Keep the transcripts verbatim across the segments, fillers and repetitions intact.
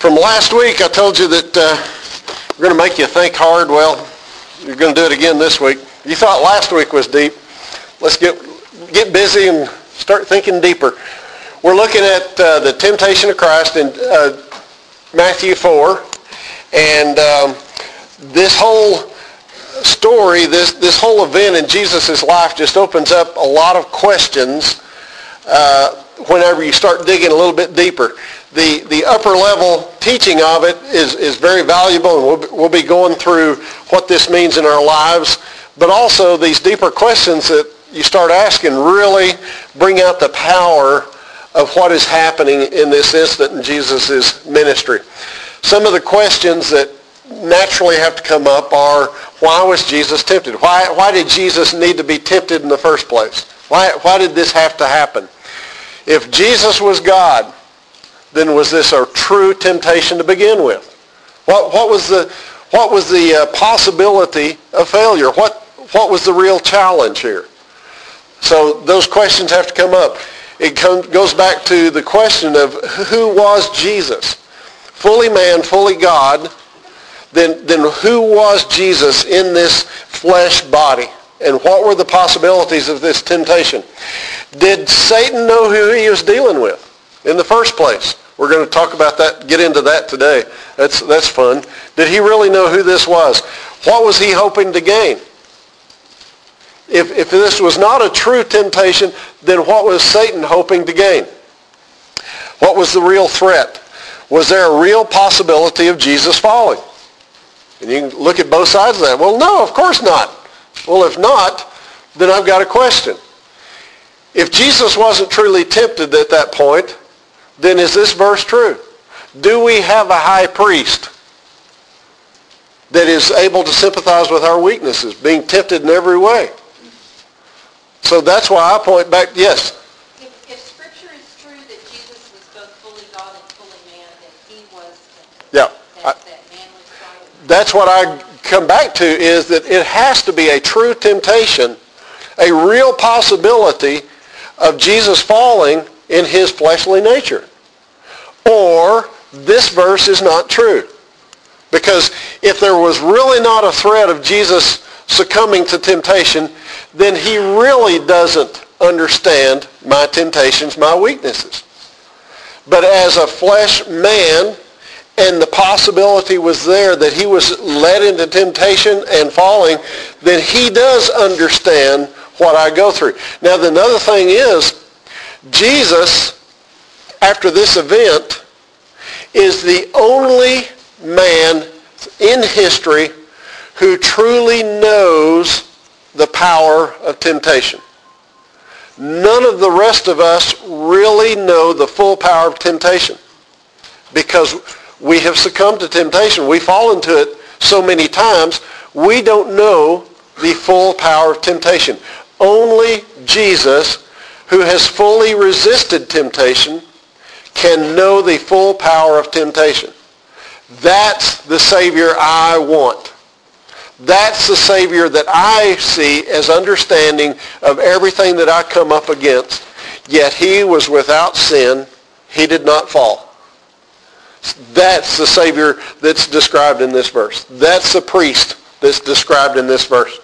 From last week, I told you that uh, we're going to make you think hard. Well, you're going to do it again this week. You thought last week was deep. Let's get get busy and start thinking deeper. We're looking at uh, the temptation of Christ in uh, Matthew four, and um, this whole story, this this whole event in Jesus' life just opens up a lot of questions uh, whenever you start digging a little bit deeper. The the upper level teaching of it is, is very valuable, and we'll, we'll be going through what this means in our lives. But also these deeper questions that you start asking really bring out the power of what is happening in this instant in Jesus' ministry. Some of the questions that naturally have to come up are, why was Jesus tempted? Why, why did Jesus need to be tempted in the first place? Why, why did this have to happen? If Jesus was God, then was this a true temptation to begin with? What, what was the, what was the uh, possibility of failure? What, what was the real challenge here? So those questions have to come up. It come, goes back to the question of who was Jesus? Fully man, fully God. Then, then who was Jesus in this flesh body? And what were the possibilities of this temptation? Did Satan know who he was dealing with in the first place? We're going to talk about that, get into that today. That's, that's fun. Did he really know who this was? What was he hoping to gain? If, if this was not a true temptation, then what was Satan hoping to gain? What was the real threat? Was there a real possibility of Jesus falling? And you can look at both sides of that. Well, no, of course not. Well, if not, then I've got a question. If Jesus wasn't truly tempted at that point, then is this verse true? Do we have a high priest that is able to sympathize with our weaknesses, being tempted in every way? So that's why I point back, yes. If, if Scripture is true that Jesus was both fully God and fully man, then he was tempted. Yeah. That, that man was God. That's what I come back to, is that it has to be a true temptation, a real possibility of Jesus falling in his fleshly nature. Or this verse is not true. Because if there was really not a threat of Jesus succumbing to temptation, then he really doesn't understand my temptations, my weaknesses. But as a flesh man, and the possibility was there that he was led into temptation and falling, then he does understand what I go through. Now, the other thing is, Jesus, after this event, is the only man in history who truly knows the power of temptation. None of the rest of us really know the full power of temptation, because we have succumbed to temptation. We fall into it so many times, we don't know the full power of temptation. Only Jesus, who has fully resisted temptation, can know the full power of temptation. That's the Savior I want. That's the Savior that I see as understanding of everything that I come up against. Yet he was without sin. He did not fall. That's the Savior that's described in this verse. That's the priest that's described in this verse.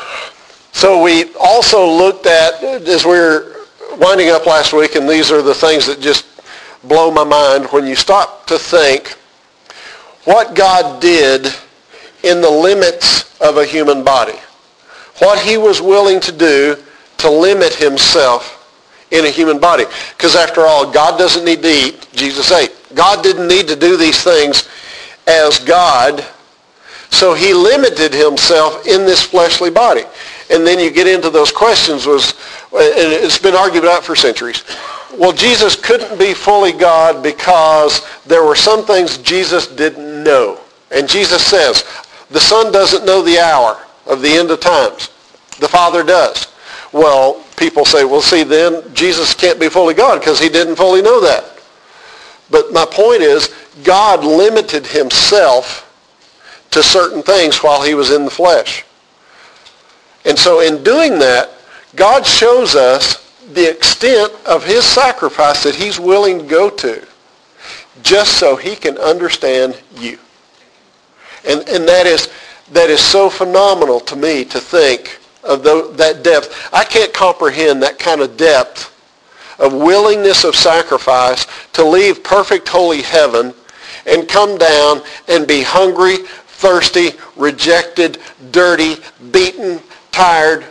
So we also looked at, as we were winding up last week, and these are the things that just blow my mind, when you stop to think what God did in the limits of a human body. What he was willing to do to limit himself in a human body. Because after all, God doesn't need to eat. Jesus ate. God didn't need to do these things as God, so he limited himself in this fleshly body. And then you get into those questions, was, and it's been argued out for centuries. Well, Jesus couldn't be fully God because there were some things Jesus didn't know. And Jesus says, the Son doesn't know the hour of the end of times. The Father does. Well, people say, well, see, then Jesus can't be fully God because he didn't fully know that. But my point is, God limited himself to certain things while he was in the flesh. And so in doing that, God shows us the extent of his sacrifice that he's willing to go to. just so he can understand you. And, and that is that is so phenomenal to me to think of the, that depth. I can't comprehend that kind of depth of willingness of sacrifice to leave perfect holy heaven and come down and be hungry, thirsty, rejected, dirty, beaten, tired.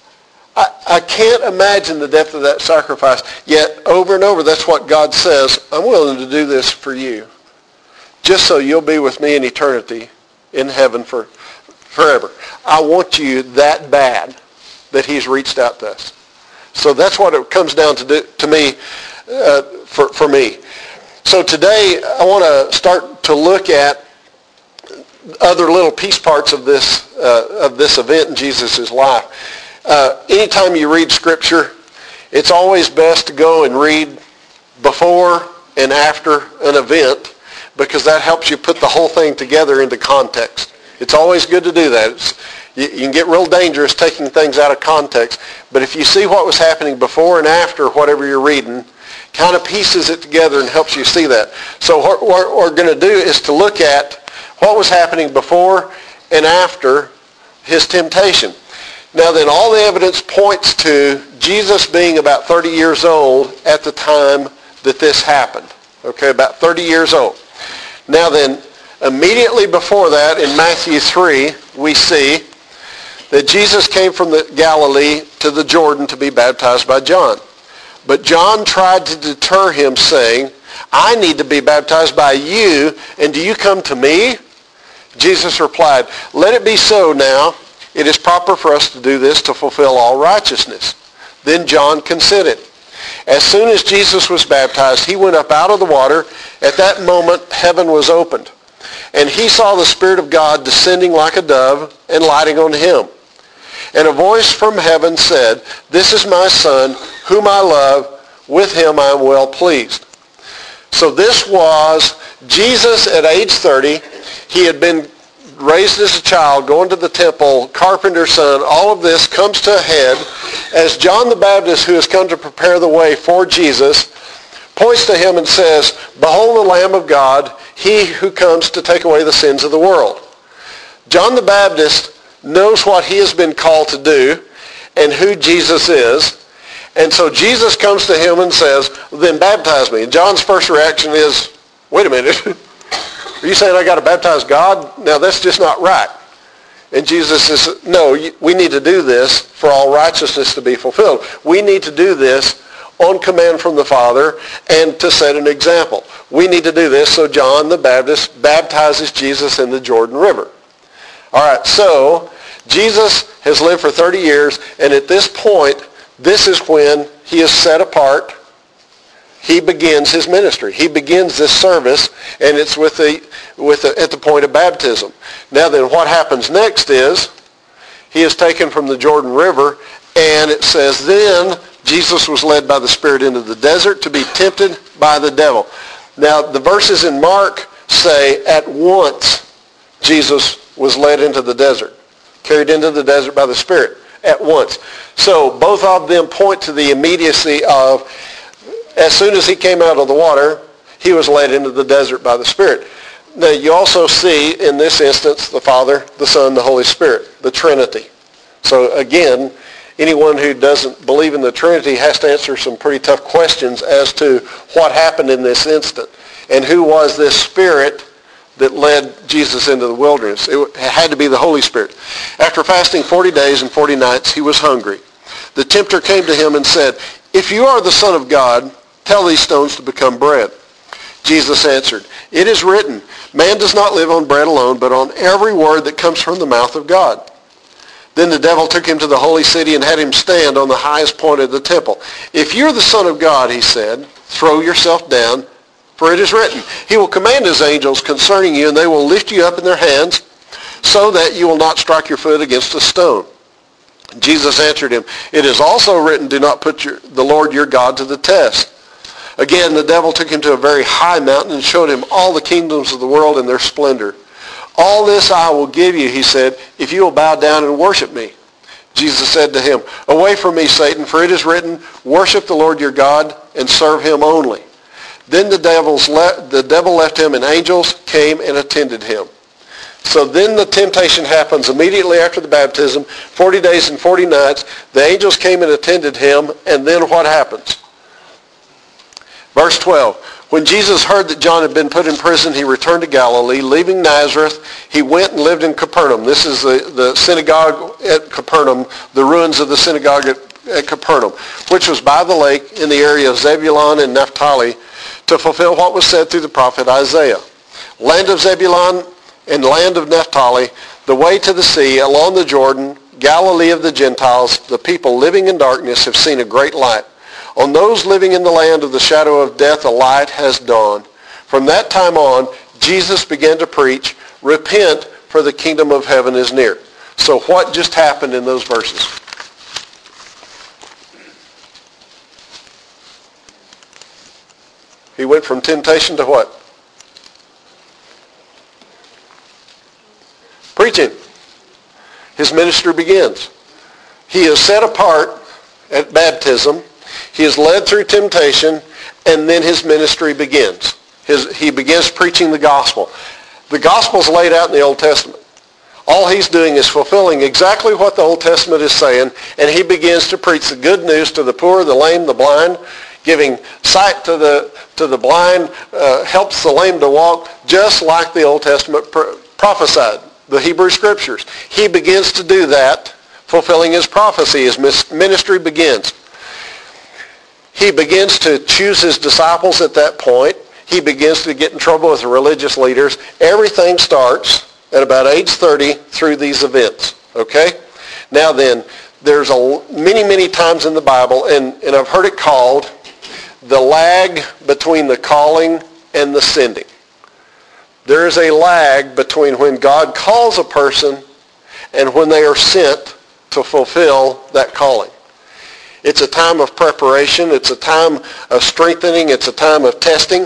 I, I can't imagine the depth of that sacrifice. Yet over and over, that's what God says, I'm willing to do this for you, just so you'll be with me in eternity in heaven for forever. I want you that bad that he's reached out to us. So that's what it comes down to do, to me, uh, for, for me. So today I want to start to look at other little piece parts of this uh, of this event in Jesus' life. Uh, anytime you read Scripture, it's always best to go and read before and after an event, because that helps you put the whole thing together into context. It's always good to do that. It's, you, you can get real dangerous taking things out of context, but if you see what was happening before and after whatever you're reading, kind of pieces it together and helps you see that. So what we're going to do is to look at what was happening before and after his temptation. Now then, all the evidence points to Jesus being about thirty years old at the time that this happened. Okay, about thirty years old. Now then, immediately before that, in Matthew three, we see that Jesus came from the Galilee to the Jordan to be baptized by John. But John tried to deter him, saying, I need to be baptized by you, and do you come to me? Jesus replied, let it be so now. It is proper for us to do this to fulfill all righteousness. Then John consented. As soon as Jesus was baptized, he went up out of the water. At that moment, heaven was opened, and he saw the Spirit of God descending like a dove and lighting on him. And a voice from heaven said, this is my Son, whom I love. With him I am well pleased. So this was Jesus at age thirty. He had been raised as a child, going to the temple, carpenter's son. All of this comes to a head as John the Baptist, who has come to prepare the way for Jesus, points to him and says, behold the Lamb of God, he who comes to take away the sins of the world. John the Baptist knows what he has been called to do and who Jesus is. And so Jesus comes to him and says, then baptize me. And John's first reaction is, wait a minute. Are you saying I got to baptize God? Now that's just not right. And Jesus says, no, we need to do this for all righteousness to be fulfilled. We need to do this on command from the Father and to set an example. We need to do this so John the Baptist baptizes Jesus in the Jordan River. All right, so Jesus has lived for thirty years, and at this point, this is when he is set apart. He begins his ministry. He begins this service, and it's with the, with the, at the point of baptism. Now then, what happens next is he is taken from the Jordan River, and it says, then Jesus was led by the Spirit into the desert to be tempted by the devil. Now, the verses in Mark say at once Jesus was led into the desert, carried into the desert by the Spirit at once. So both of them point to the immediacy of, as soon as he came out of the water, he was led into the desert by the Spirit. Now you also see in this instance the Father, the Son, the Holy Spirit, the Trinity. So again, anyone who doesn't believe in the Trinity has to answer some pretty tough questions as to what happened in this instant and who was this Spirit that led Jesus into the wilderness. It had to be the Holy Spirit. After fasting forty days and forty nights, he was hungry. The tempter came to him and said, if you are the Son of God, tell these stones to become bread. Jesus answered, it is written, man does not live on bread alone, but on every word that comes from the mouth of God. Then the devil took him to the holy city and had him stand on the highest point of the temple. If you're the Son of God, he said, throw yourself down, for it is written, he will command his angels concerning you, and they will lift you up in their hands, so that you will not strike your foot against a stone. Jesus answered him, it is also written, do not put your, the Lord your God to the test. Again, the devil took him to a very high mountain and showed him all the kingdoms of the world and their splendor. All this I will give you, he said, if you will bow down and worship me. Jesus said to him, away from me, Satan, for it is written, worship the Lord your God and serve him only. Then the, devils le- the devil left him, and angels came and attended him. So then the temptation happens immediately after the baptism, forty days and forty nights. The angels came and attended him, and then what happens? Verse twelve. When Jesus heard that John had been put in prison, he returned to Galilee. Leaving Nazareth, he went and lived in Capernaum. This is the, the synagogue at Capernaum, the ruins of the synagogue at, at Capernaum, which was by the lake in the area of Zebulun and Naphtali, to fulfill what was said through the prophet Isaiah. Land of Zebulun and land of Naphtali, the way to the sea, along the Jordan, Galilee of the Gentiles, the people living in darkness have seen a great light. On those living in the land of the shadow of death, a light has dawned. From that time on, Jesus began to preach, repent, for the kingdom of heaven is near. So what just happened in those verses? He went from temptation to what? Preaching. His ministry begins. He is set apart at baptism. He is led through temptation, and then his ministry begins. His, he begins preaching the gospel. The gospel is laid out in the Old Testament. All he's doing is fulfilling exactly what the Old Testament is saying, and he begins to preach the good news to the poor, the lame, the blind, giving sight to the to the blind, uh, helps the lame to walk, just like the Old Testament pro- prophesied, the Hebrew Scriptures. He begins to do that, fulfilling his prophecy. His ministry begins. He begins to choose his disciples at that point. He begins to get in trouble with the religious leaders. Everything starts at about age thirty through these events. Okay? Now then, there's a, many, many times in the Bible, and, and I've heard it called the lag between the calling and the sending. There is a lag between when God calls a person and when they are sent to fulfill that calling. It's a time of preparation. It's a time of strengthening. It's a time of testing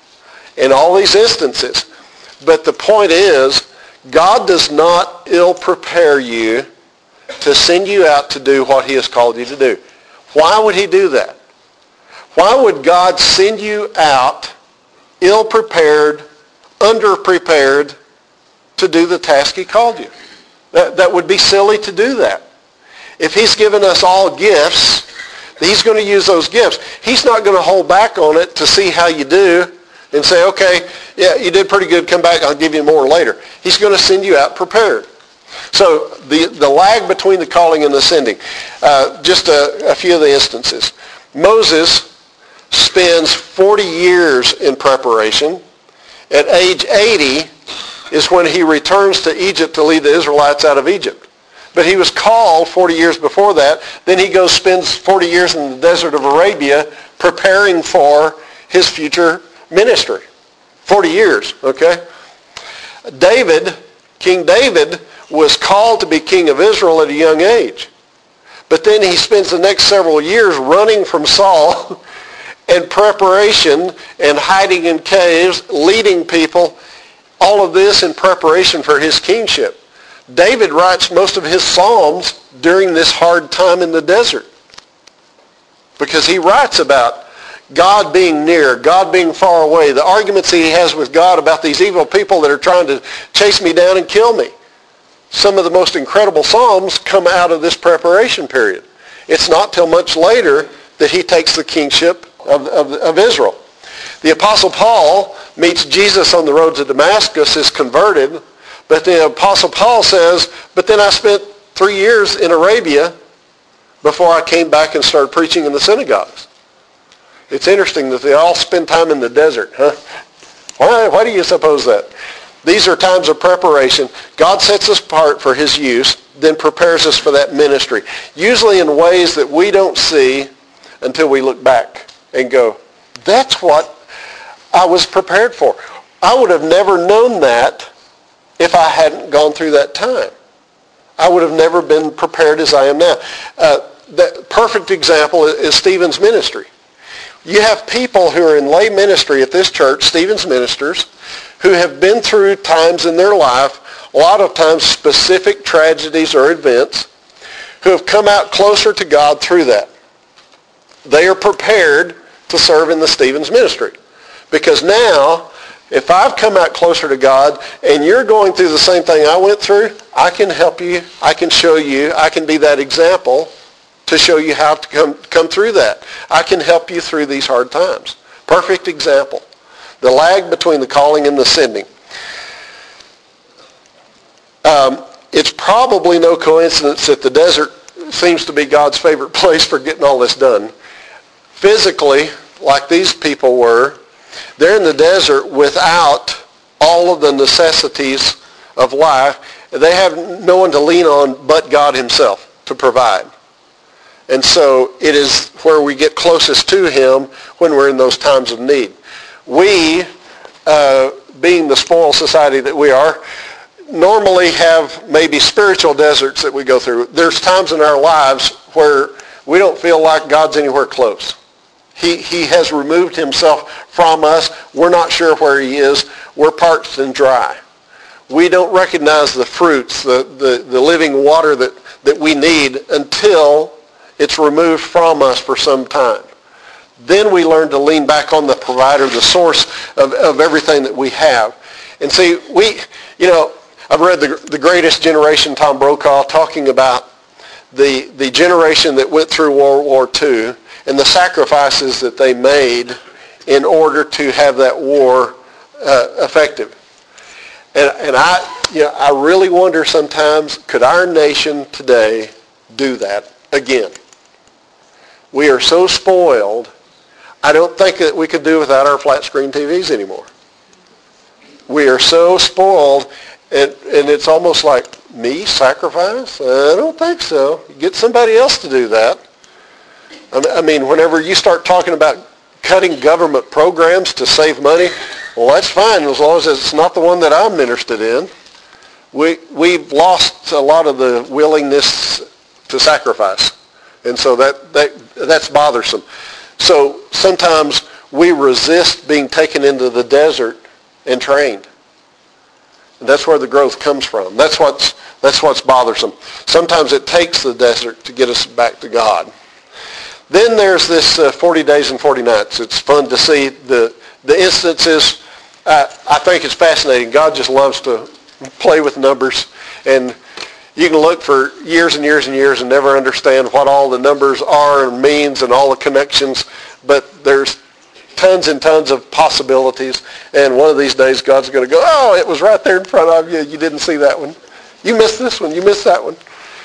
in all these instances. But the point is, God does not ill-prepare you to send you out to do what he has called you to do. Why would he do that? Why would God send you out ill-prepared, under-prepared to do the task he called you? That, that would be silly to do that. If he's given us all gifts, he's going to use those gifts. He's not going to hold back on it to see how you do and say, okay, yeah, you did pretty good, come back, I'll give you more later. He's going to send you out prepared. So the, the lag between the calling and the sending. Uh, just a, a few of the instances. Moses spends forty years in preparation. At age eighty is when he returns to Egypt to lead the Israelites out of Egypt. But he was called forty years before that. Then he goes, spends forty years in the desert of Arabia preparing for his future ministry. forty years, okay? David, King David, was called to be king of Israel at a young age. But then he spends the next several years running from Saul and preparation and hiding in caves, leading people, all of this in preparation for his kingship. David writes most of his Psalms during this hard time in the desert because he writes about God being near, God being far away, the arguments he has with God about these evil people that are trying to chase me down and kill me. Some of the most incredible Psalms come out of this preparation period. It's not till much later that he takes the kingship of, of, of Israel. The Apostle Paul meets Jesus on the road to Damascus, is converted, but the Apostle Paul says, but then I spent three years in Arabia before I came back and started preaching in the synagogues. It's interesting that they all spend time in the desert, huh? Why, why do you suppose that? These are times of preparation. God sets us apart for his use, then prepares us for that ministry, usually in ways that we don't see until we look back and go, that's what I was prepared for. I would have never known that if I hadn't gone through that time. I would have never been prepared as I am now. Uh, the perfect example is Stephen's ministry. You have people who are in lay ministry at this church, Stephen's ministers, who have been through times in their life, a lot of times specific tragedies or events, who have come out closer to God through that. They are prepared to serve in the Stephen's ministry. Because now, if I've come out closer to God and you're going through the same thing I went through, I can help you. I can show you. I can be that example to show you how to come, come through that. I can help you through these hard times. Perfect example. The lag between the calling and the sending. Um, it's probably no coincidence that the desert seems to be God's favorite place for getting all this done. Physically, like these people were, they're in the desert without all of the necessities of life. They have no one to lean on but God himself to provide. And so it is where we get closest to him when we're in those times of need. We, uh, being the spoiled society that we are, normally have maybe spiritual deserts that we go through. There's times in our lives where we don't feel like God's anywhere close. He, he has removed himself from us. We're not sure where he is. We're parched and dry. We don't recognize the fruits, the, the, the living water that, that we need until it's removed from us for some time. Then we learn to lean back on the provider, the source of, of everything that we have. And see, we, you know, I've read the, the Greatest Generation, Tom Brokaw, talking about the, the generation that went through World War Two and the sacrifices that they made in order to have that war uh, effective. And, and I, you know, I really wonder sometimes, could our nation today do that again? We are so spoiled, I don't think that we could do without our flat screen T Vs anymore. We are so spoiled, and, and it's almost like, me sacrifice? I don't think so. Get somebody else to do that. I mean, whenever you start talking about cutting government programs to save money, well, that's fine as long as it's not the one that I'm interested in. We, we've lost a lot of the willingness to sacrifice. And so that, that that's bothersome. So sometimes we resist being taken into the desert and trained. And that's where the growth comes from. That's what's, that's what's bothersome. Sometimes it takes the desert to get us back to God. Then there's this uh, forty days and forty nights. It's fun to see the, the instances. Uh, I think it's fascinating. God just loves to play with numbers. And you can look for years and years and years and never understand what all the numbers are and means and all the connections. But there's tons and tons of possibilities. And one of these days God's going to go, oh, it was right there in front of you. You didn't see that one. You missed this one. You missed that one.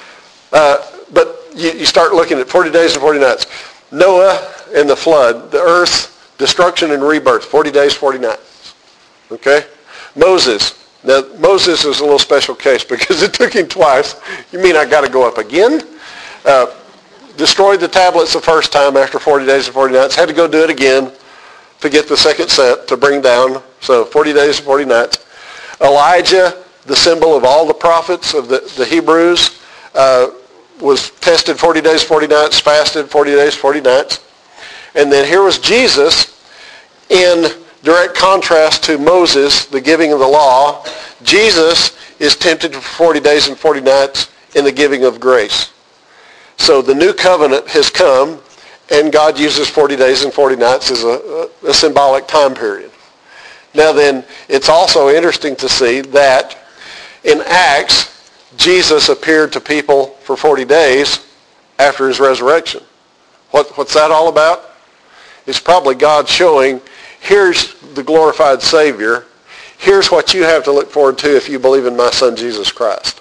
Uh, but you, you start looking at forty days and forty nights. Noah and the flood, the earth, destruction and rebirth, forty days, forty nights. Okay? Moses. Now, Moses is a little special case because it took him twice. You mean I got to go up again? Uh, destroyed the tablets the first time after forty days and forty nights. Had to go do it again to get the second set to bring down. So forty days and forty nights. Elijah, the symbol of all the prophets of the, the Hebrews, uh, was tested forty days, forty nights, fasted forty days, forty nights. And then here was Jesus in direct contrast to Moses, the giving of the law. Jesus is tempted for forty days and forty nights in the giving of grace. So the new covenant has come, and God uses forty days and forty nights as a, a, a symbolic time period. Now then, it's also interesting to see that in Acts, Jesus appeared to people for forty days after his resurrection. What, what's that all about? It's probably God showing, here's the glorified Savior. Here's what you have to look forward to if you believe in my Son, Jesus Christ.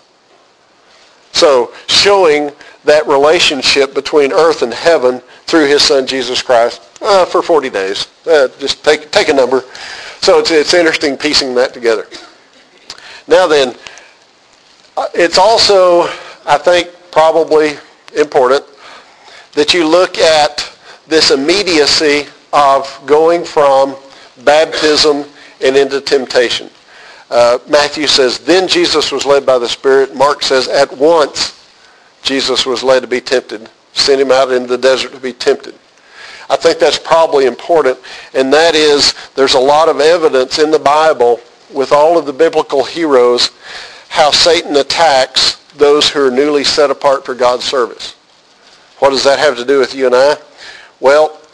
So showing that relationship between earth and heaven through his Son, Jesus Christ, uh, for forty days. Uh, just take, take a number. So it's, it's interesting piecing that together. Now then, it's also, I think, probably important that you look at this immediacy of going from baptism and into temptation. Uh, Matthew says, then Jesus was led by the Spirit. Mark says, at once Jesus was led to be tempted. Sent him out into the desert to be tempted. I think that's probably important, and that is there's a lot of evidence in the Bible with all of the biblical heroes how Satan attacks those who are newly set apart for God's service. What does that have to do with you and I? Well,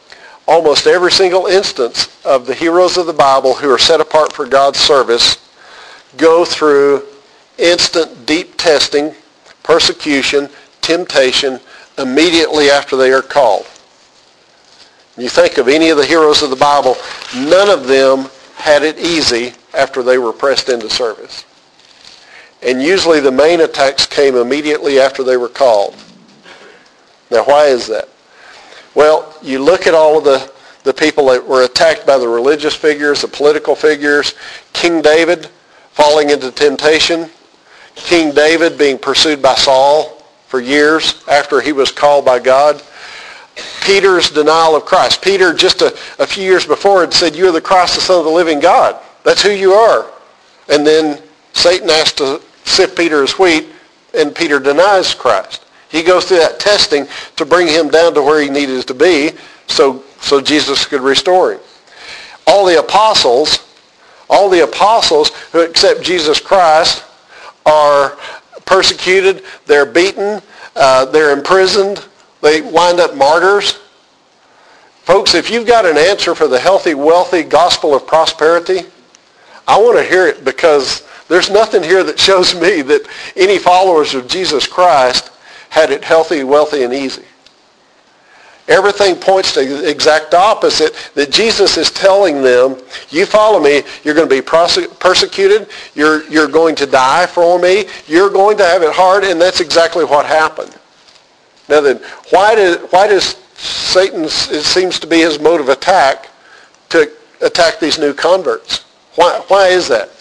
almost every single instance of the heroes of the Bible who are set apart for God's service go through instant deep testing, persecution, temptation immediately after they are called. You think of any of the heroes of the Bible, none of them had it easy after they were pressed into service. And usually the main attacks came immediately after they were called. Now, why is that? Well, you look at all of the, the people that were attacked by the religious figures, the political figures, King David falling into temptation, King David being pursued by Saul for years after he was called by God, Peter's denial of Christ. Peter, just a, a few years before, had said, "You are the Christ, the Son of the living God. That's who you are." And then Satan asked to sift Peter as wheat, and Peter denies Christ. He goes through that testing to bring him down to where he needed to be so, so Jesus could restore him. All the apostles, all the apostles who accept Jesus Christ are persecuted, they're beaten, uh, they're imprisoned, they wind up martyrs. Folks, if you've got an answer for the healthy, wealthy gospel of prosperity, I want to hear it, because there's nothing here that shows me that any followers of Jesus Christ had it healthy, wealthy, and easy. Everything points to the exact opposite, that Jesus is telling them, you follow me, you're going to be persecuted, you're, you're going to die for me, you're going to have it hard, and that's exactly what happened. Now then, why, did, why does Satan, it seems to be his mode of attack, to attack these new converts? Why, why is that?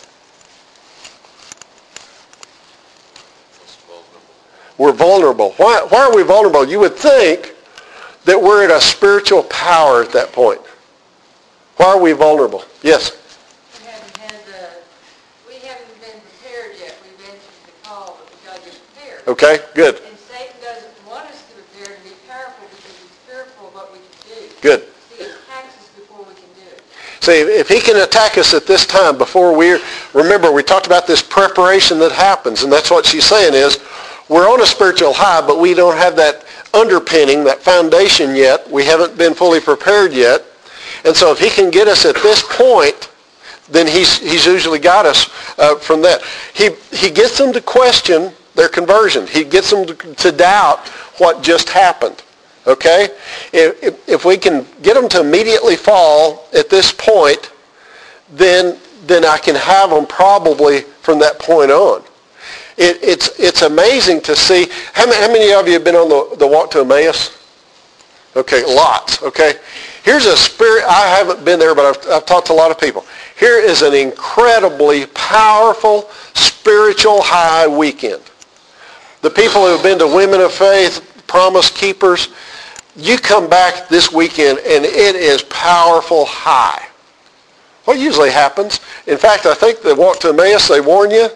We're vulnerable. Why, why are we vulnerable? You would think that we're at a spiritual power at that point. Why are we vulnerable? Yes? We haven't had, uh, we haven't been prepared yet. We've answered the call, but we've got to get prepared. Okay, good. And Satan doesn't want us to prepare and be powerful because he's fearful of what we can do. Good. He attacks us before we can do it. See, if he can attack us at this time before we're, remember, we talked about this preparation that happens, and that's what she's saying is, we're on a spiritual high, but we don't have that underpinning, that foundation yet. We haven't been fully prepared yet. And so if he can get us at this point, then he's, he's usually got us uh, from that. He, he gets them to question their conversion. He gets them to, to doubt what just happened. Okay? If, if, if we can get them to immediately fall at this point, then, then I can have them probably from that point on. It, it's, it's amazing to see. How many, how many of you have been on the, the walk to Emmaus? Okay, lots. Okay. Here's a spirit. I haven't been there, but I've, I've talked to a lot of people. Here is an incredibly powerful spiritual high weekend. The people who have been to Women of Faith, Promise Keepers, you come back this weekend and it is powerful high. What usually happens, in fact, I think the walk to Emmaus, they warn you.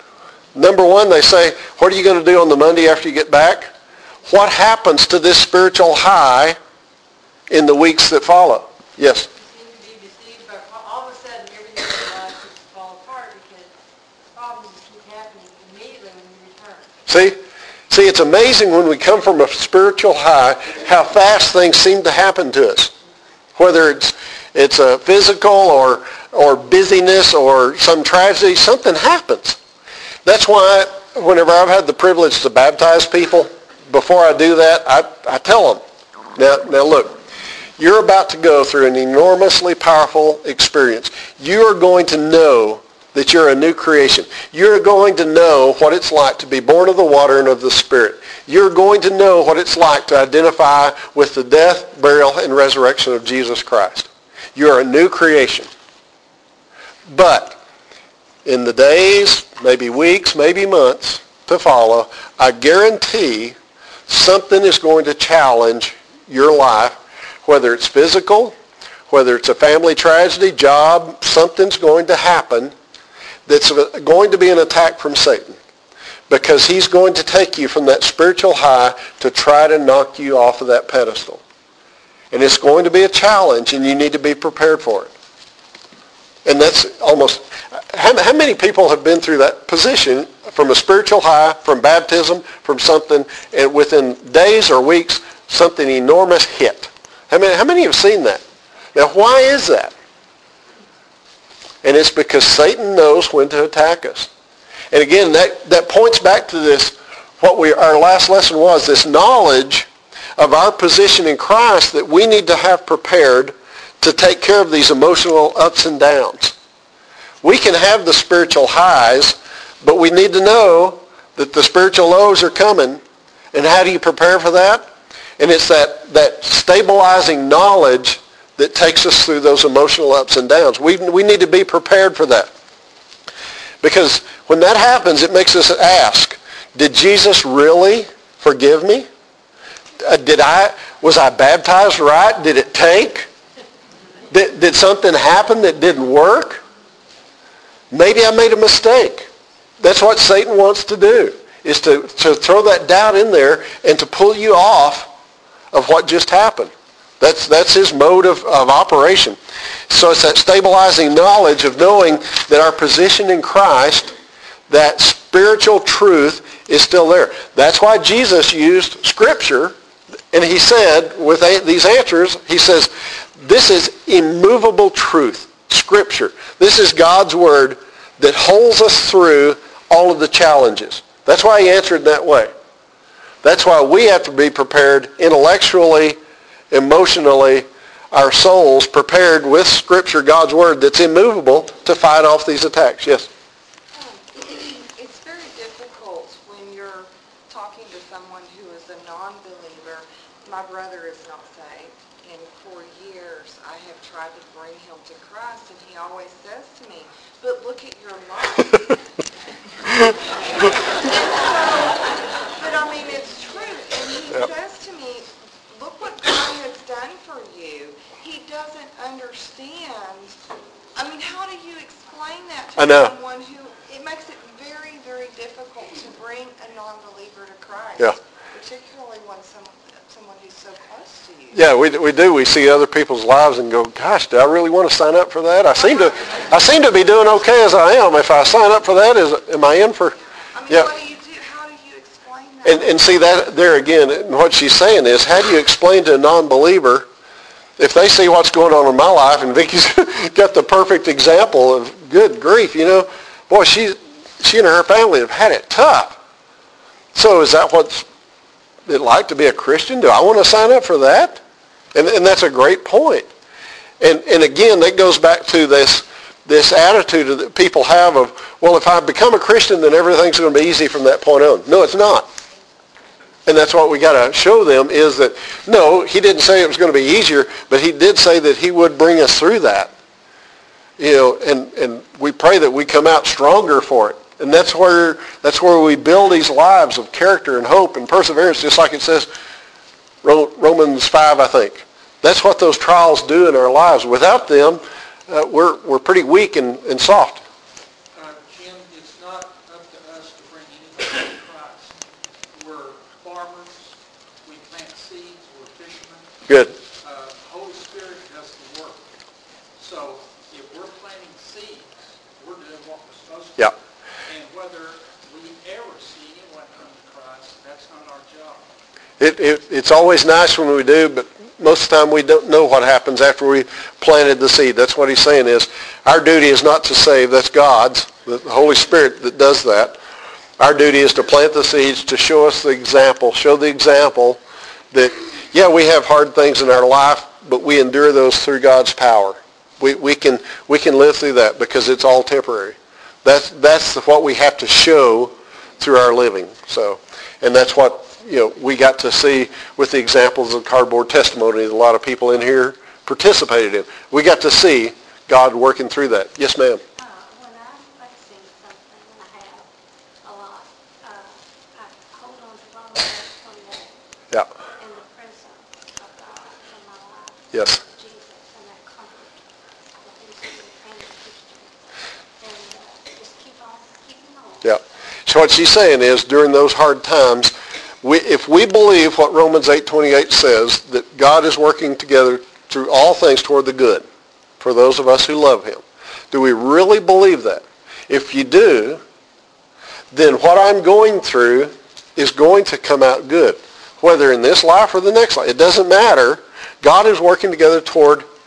Number one, they say, what are you going to do on the Monday after you get back? What happens to this spiritual high in the weeks that follow? Yes? You seem to be deceived by all of a sudden everything in your life starts to fall apart because problems just keep happening immediately when you return. See? See, it's amazing when we come from a spiritual high how fast things seem to happen to us. Whether it's it's a physical or or busyness or some tragedy, something happens. That's why whenever I've had the privilege to baptize people, before I do that, I, I tell them, now, now look, you're about to go through an enormously powerful experience. You are going to know that you're a new creation. You're going to know what it's like to be born of the water and of the Spirit. You're going to know what it's like to identify with the death, burial, and resurrection of Jesus Christ. You're a new creation. But in the days, maybe weeks, maybe months to follow, I guarantee something is going to challenge your life, whether it's physical, whether it's a family tragedy, job, something's going to happen that's going to be an attack from Satan, because he's going to take you from that spiritual high to try to knock you off of that pedestal. And it's going to be a challenge, and you need to be prepared for it. And that's almost, how, how many people have been through that position from a spiritual high, from baptism, from something, and within days or weeks, something enormous hit? How many, how many have seen that? Now, why is that? And it's because Satan knows when to attack us. And again, that, that points back to this, what we our last lesson was, this knowledge of our position in Christ that we need to have prepared to take care of these emotional ups and downs. We can have the spiritual highs, but we need to know that the spiritual lows are coming. And how do you prepare for that? And it's that, that stabilizing knowledge that takes us through those emotional ups and downs. We, we need to be prepared for that. Because when that happens, it makes us ask, did Jesus really forgive me? Uh, did I, was I baptized right? Did it take? Did, did something happen that didn't work? Maybe I made a mistake. That's what Satan wants to do, is to, to throw that doubt in there and to pull you off of what just happened. That's, that's his mode of, of operation. So it's that stabilizing knowledge of knowing that our position in Christ, that spiritual truth is still there. That's why Jesus used Scripture, and he said, with these answers, he says, this is immovable truth, Scripture. This is God's Word that holds us through all of the challenges. That's why he answered that way. That's why we have to be prepared intellectually, emotionally, our souls prepared with Scripture, God's Word, that's immovable to fight off these attacks. Yes? It's very difficult when you're talking to someone who is a non-believer. My brother is not saved, and for years I have tried to bring him to Christ, and he always says to me, but look at your life. And so, but I mean, it's true, and he Yep. says to me, look what God has done for you. He doesn't understand. I mean, how do you explain that to I know. someone who, it makes it very, very difficult to bring a non-believer to Christ. Yeah. Particularly when someone, someone who's so close to you. Yeah, we, we do. We see other people's lives and go, gosh, do I really want to sign up for that? I seem to I seem to be doing okay as I am. If I sign up for that, is am I in for... I mean, Yeah. what do you do? How do you explain that? And, and see, that there again, and what she's saying is, how do you explain to a non-believer, if they see what's going on in my life, and Vicky's got the perfect example of, good grief, you know, boy, she, she and her family have had it tough. So is that what's it like to be a Christian? Do I want to sign up for that? And, and that's a great point. And, and again, that goes back to this, this attitude that people have of, well, if I become a Christian, then everything's going to be easy from that point on. No, it's not. And that's what we got to show them is that, no, he didn't say it was going to be easier, but he did say that he would bring us through that. You know, and, and we pray that we come out stronger for it. And that's where that's where we build these lives of character and hope and perseverance, just like it says Romans five, I think. That's what those trials do in our lives. Without them, uh, we're we're pretty weak and, and soft. Uh, Jim, it's not up to us to bring anybody to Christ. We're farmers. We plant seeds. We're fishermen. Good. Uh, Holy Spirit does the work. So if we're planting seeds, we're doing what we're supposed to Yeah. do. And whether we ever see anyone come to Christ, that's not our job. It, it it's always nice when we do, but most of the time we don't know what happens after we planted the seed. That's what he's saying is our duty is not to save. That's God's, the Holy Spirit that does that. Our duty is to plant the seeds, to show us the example, show the example that, yeah, we have hard things in our life, but we endure those through God's power. We we can we can live through that because it's all temporary. That's that's what we have to show through our living. So, and that's what you know we got to see with the examples of cardboard testimony that a lot of people in here participated in. We got to see God working through that. Yes, ma'am. Uh, when I'm facing something, and I have a lot, uh, I hold on to Romans eight twenty-eight Yeah. and the presence of God in my life. Yes. Jesus and that comfort that He's given and the Christian. And uh, just keep on keeping on. Yeah. So what she's saying is during those hard times, we, if we believe what Romans eight twenty-eight says, that God is working together through all things toward the good for those of us who love him, do we really believe that? If you do, then what I'm going through is going to come out good, whether in this life or the next life. It doesn't matter. God is working together toward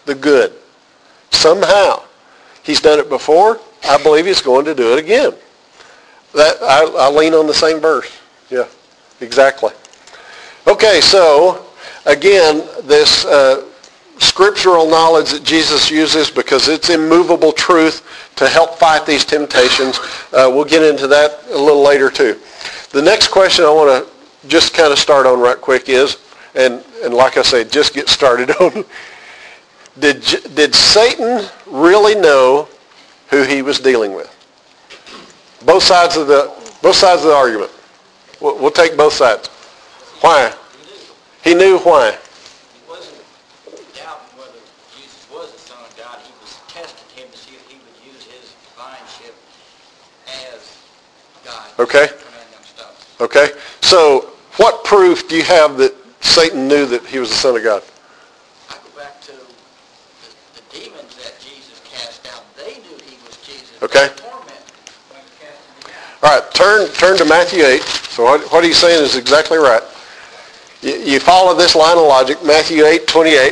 the good. Somehow. He's done it before. I believe he's going to do it again. That I, I lean on the same verse. Yeah, exactly. Okay, so again, this uh, scriptural knowledge that Jesus uses, because it's immovable truth to help fight these temptations. Uh, we'll get into that a little later too. The next question I want to just kind of start on right quick is, and, and like I say, just get started on, did, did Satan really know who he was dealing with? Both sides of the, both sides of the argument. We'll, we'll take both sides. Why? He knew why. He wasn't doubting whether Jesus was the Son of God. He was testing him to see if he would use his divineship as God. Okay. Command them stuff. Okay. So what proof do you have that Satan knew that he was the Son of God? I go back to the, the demons that Jesus cast out. They knew he was Jesus. Okay. Torment when he cast them out. All right. Turn turn to Matthew eight. So what, what he's saying is exactly right. You, you follow this line of logic. Matthew eight twenty-eight.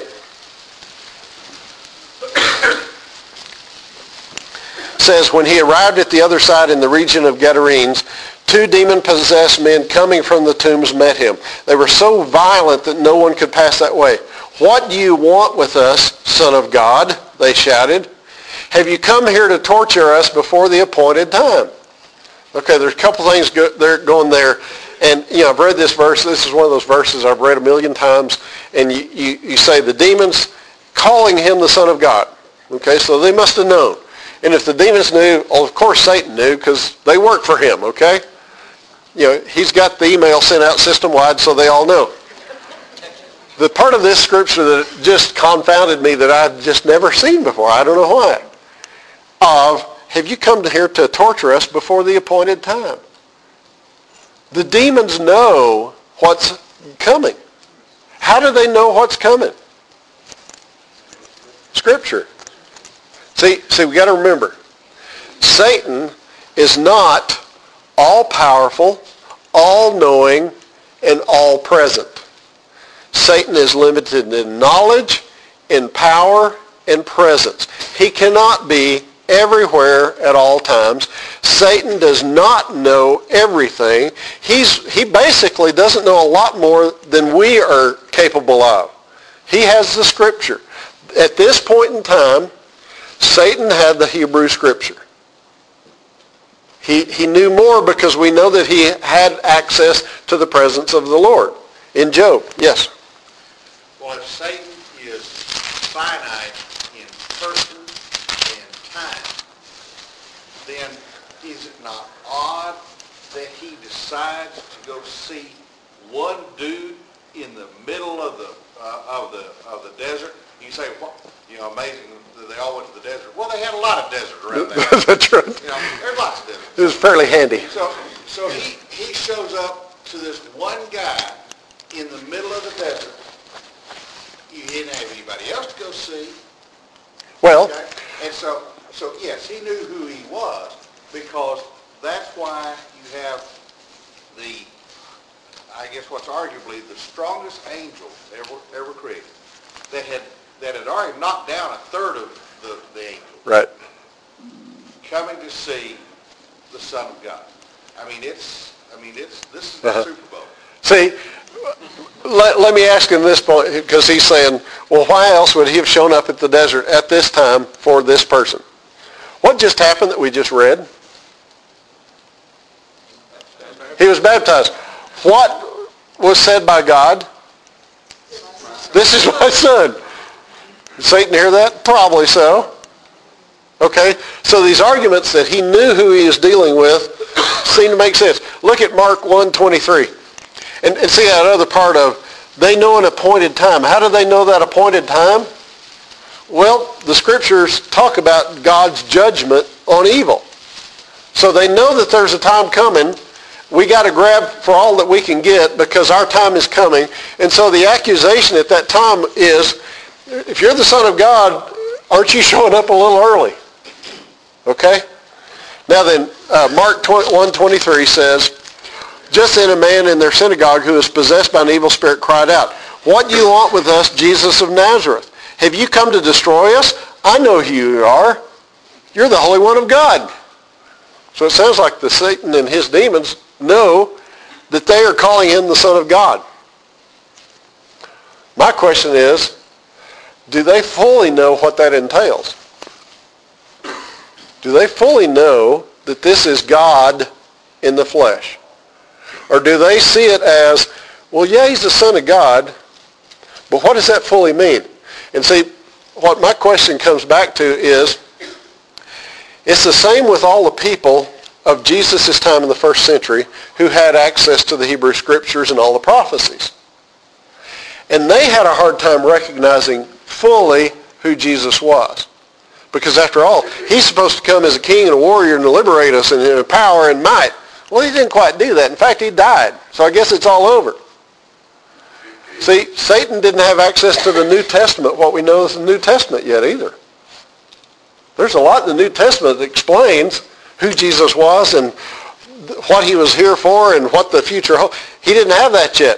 Says, when he arrived at the other side in the region of Gadarenes, two demon-possessed men coming from the tombs met him. They were so violent that no one could pass that way. What do you want with us, Son of God? They shouted. Have you come here to torture us before the appointed time? Okay, there's a couple things go, there, going there. And, you know, I've read this verse. This is one of those verses I've read a million times. And you, you, you say the demons calling him the Son of God. Okay, so they must have known. And if the demons knew, well, of course Satan knew because they work for him, okay? You know, he's got the email sent out system-wide so they all know. The part of this scripture that just confounded me that I'd just never seen before, I don't know why, of, have you come here to torture us before the appointed time? The demons know what's coming. How do they know what's coming? Scripture. See, see, we got to remember, Satan is not all-powerful, all-knowing, and all-present. Satan is limited in knowledge, in power, and presence. He cannot be everywhere at all times. Satan does not know everything. He's, he basically doesn't know a lot more than we are capable of. He has the Scripture. At this point in time, Satan had the Hebrew Scripture. He, he knew more because we know that he had access to the presence of the Lord. In Job, yes? Well, if Satan is finite in person and time, then is it not odd that he decides to go see one dude in the middle of the uh, of the of the desert? You say, what? You know, amazing that they all went to the desert. Well, they had a lot of desert around there. That's right. You know, there's lots of desert. It was fairly handy. So, so he, he shows up to this one guy in the middle of the desert. You didn't have anybody else to go see. Well, Okay? And so, so yes, he knew who he was because that's why you have the, I guess what's arguably the strongest angel ever ever created that had that had already knocked down a third of the, the angels. right. Coming to see the Son of God. I mean, it's, I mean, it's, this is the Uh-huh. Super Bowl. See, let, let me ask him this point, because he's saying, well, why else would he have shown up at the desert at this time for this person? What just happened that we just read? He was baptized. What was said by God? This is my son. Did Satan hear that? Probably so. Okay? So these arguments that he knew who he was dealing with seem to make sense. Look at Mark one twenty-three. And, and see that other part of, they know an appointed time. How do they know that appointed time? Well, the scriptures talk about God's judgment on evil. So they know that there's a time coming. We got to grab for all that we can get because our time is coming. And so the accusation at that time is, if you're the Son of God, aren't you showing up a little early? Okay? Now then, uh, Mark one twenty-three says, just then a man in their synagogue who was possessed by an evil spirit cried out, what do you want with us, Jesus of Nazareth? Have you come to destroy us? I know who you are. You're the Holy One of God. So it sounds like the Satan and his demons know that they are calling him the Son of God. My question is, do they fully know what that entails? Do they fully know that this is God in the flesh? Or do they see it as, well, yeah, he's the Son of God, but what does that fully mean? And see, what my question comes back to is, it's the same with all the people of Jesus' time in the first century who had access to the Hebrew Scriptures and all the prophecies. And they had a hard time recognizing fully who Jesus was. Because after all, he's supposed to come as a king and a warrior and to liberate us in, in power and might. Well, he didn't quite do that. In fact, he died. So I guess it's all over. See, Satan didn't have access to the New Testament, what we know as the New Testament yet either. There's a lot in the New Testament that explains who Jesus was and what he was here for and what the future holds. He didn't have that yet.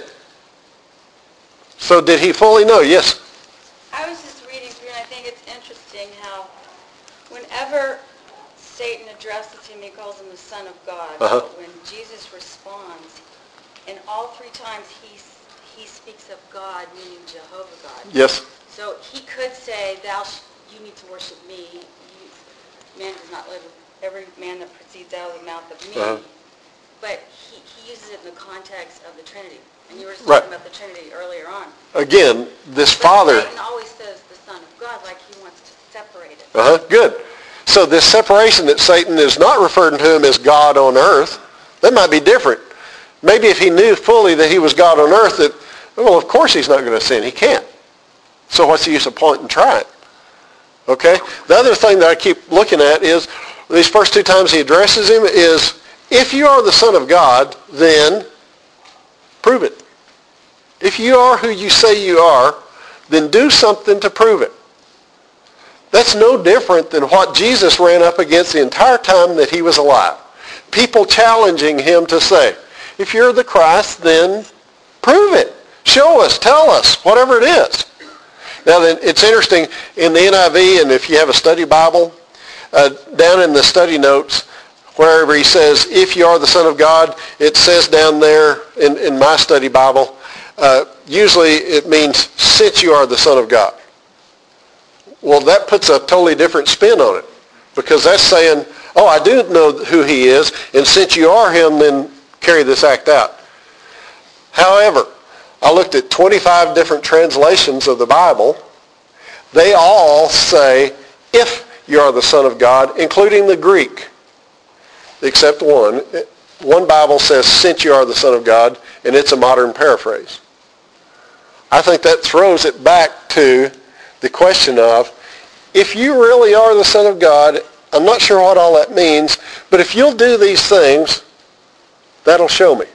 So did he fully know? Yes. I was just reading through, and I think it's interesting how whenever Satan addresses him, he calls him the Son of God. Uh-huh. But when Jesus responds, and all three times he he speaks of God, meaning Jehovah God. Yes. So he could say, "Thou, sh- you need to worship me. You, man does not live with every man that proceeds out of the mouth of me." Uh-huh. But he, he uses it in the context of the Trinity. And you were talking Right. about the Trinity earlier on. Again, this But Father... Satan always says the Son of God, like he wants to separate it. Uh-huh, good. So this separation that Satan is not referring to him as God on earth, that might be different. Maybe if he knew fully that he was God on earth, that, well, of course he's not going to sin. He can't. So what's the use of point in trying? Okay? The other thing that I keep looking at is, these first two times he addresses him is, if you are the Son of God, then prove it. If you are who you say you are, then do something to prove it. That's no different than what Jesus ran up against the entire time that he was alive. People challenging him to say, if you're the Christ, then prove it. Show us, tell us, whatever it is. Now, then, it's interesting, in the N I V, and if you have a study Bible, uh, down in the study notes, wherever he says, if you are the Son of God, it says down there in, in my study Bible, uh, usually it means, since you are the Son of God. Well, that puts a totally different spin on it, because that's saying, oh, I do know who he is, and since you are him, then carry this act out. However, I looked at twenty-five different translations of the Bible. They all say, if you are the Son of God, including the Greek, except one. One Bible says, since you are the Son of God, and it's a modern paraphrase. I think that throws it back to the question of, if you really are the Son of God, I'm not sure what all that means, but if you'll do these things, that'll show me.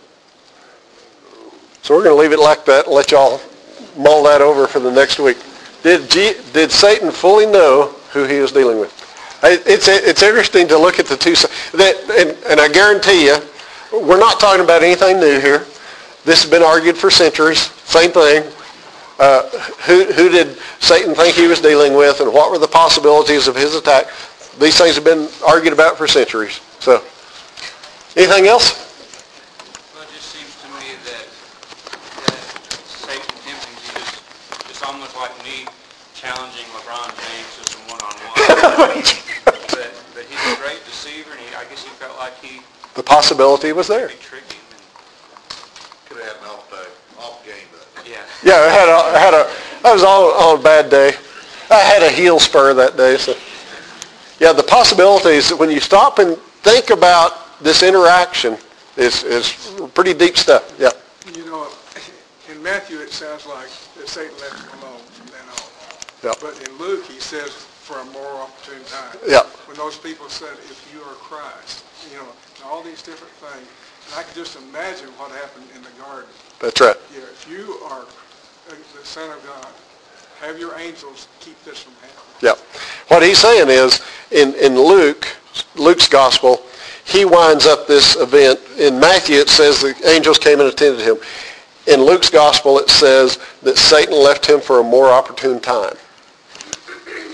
So we're going to leave it like that and let y'all mull that over for the next week. Did G, did Satan fully know who he was dealing with? It's it's interesting to look at the two sides. That, and, and I guarantee you, we're not talking about anything new here. This has been argued for centuries. Same thing. Uh, who, who did Satan think he was dealing with, and what were the possibilities of his attack? These things have been argued about for centuries. So, anything else? Well, it just seems to me that, that Satan tempting Jesus is almost like me challenging LeBron James to some one-on-one. but, but he's a great deceiver, and he, I guess he felt like he... The possibility was there. Could trick him. And, Could have had an off day, off game, but yeah. Yeah, I had a, I had a, I was all on a bad day. I had a heel spur that day. So, yeah, the possibilities, when you stop and think about this interaction, is is pretty deep stuff. Yeah. You know, in Matthew it sounds like that Satan left him alone from then on. Yeah. But in Luke he says, for a more opportune time. Yeah. When those people said, if you are Christ, you know, and all these different things. And I can just imagine what happened in the garden. That's right. Yeah, if you are the Son of God, have your angels keep this from happening. Yeah. What he's saying is, in, in Luke, Luke's gospel, he winds up this event. In Matthew, it says the angels came and attended him. In Luke's gospel, it says that Satan left him for a more opportune time.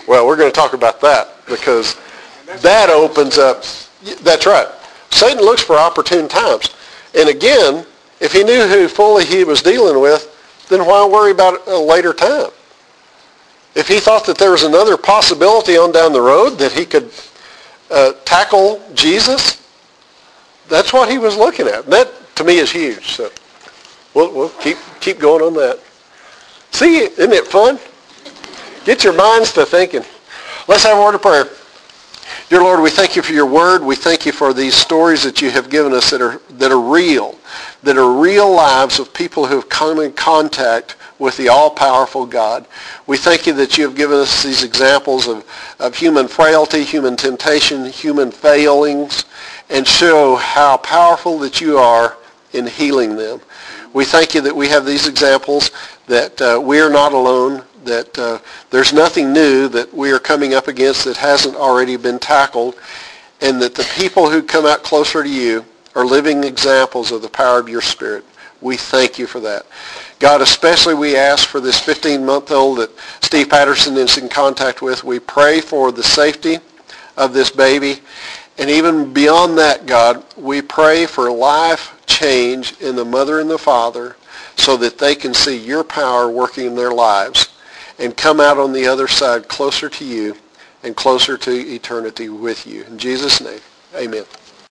Well, we're going to talk about that because that opens up, that's right. Satan looks for opportune times. And again, if he knew who fully he was dealing with, then why worry about a later time? If he thought that there was another possibility on down the road that he could uh, tackle Jesus, that's what he was looking at. And that, to me, is huge. So we'll, we'll keep, keep going on that. See, isn't it fun? Get your minds to thinking. Let's have a word of prayer. Dear Lord, we thank you for your word. We thank you for these stories that you have given us that are that are real, that are real lives of people who have come in contact with the all-powerful God. We thank you that you have given us these examples of, of human frailty, human temptation, human failings, and show how powerful that you are in healing them. We thank you that we have these examples, that uh, we are not alone, that uh, there's nothing new that we are coming up against that hasn't already been tackled, and that the people who come out closer to you are living examples of the power of your Spirit. We thank you for that. God, especially we ask for this fifteen-month-old that Steve Patterson is in contact with. We pray for the safety of this baby. And even beyond that, God, we pray for life change in the mother and the father so that they can see your power working in their lives and come out on the other side closer to you and closer to eternity with you. In Jesus' name, amen.